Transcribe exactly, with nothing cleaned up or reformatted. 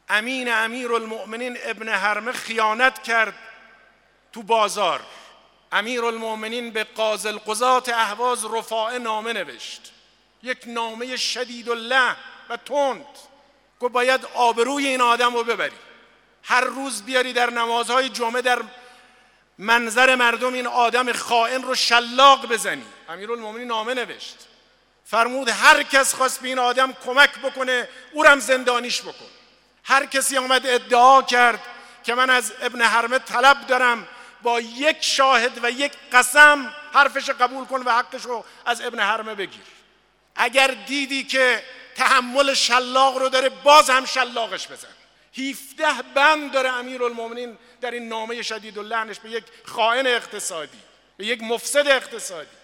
امین امیرالمؤمنین ابن حرمه خیانت کرد تو بازار. امیرالمؤمنین به قاضی القضات اهواز رفاعه نامه نوشت، یک نامه شدیدالله و تند، گفت باید آبروی این آدم رو ببری، هر روز بیاری در نمازهای جمعه در منظر مردم این آدم خائن رو شلاق بزنی. امیرالمؤمنین نامه نوشت، فرمود هر کس خواست به این آدم کمک بکنه او رو هم زندانیش بکن. هر کسی آمد ادعا کرد که من از ابن حرمه طلب دارم، با یک شاهد و یک قسم حرفش قبول کن و حقش رو از ابن حرمه بگیر. اگر دیدی که تحمل شلاق رو داره باز هم شلاقش بزن. هفده بند داره امیرالمؤمنین در این نامه شدیداللعنش به یک خائن اقتصادی، به یک مفسد اقتصادی.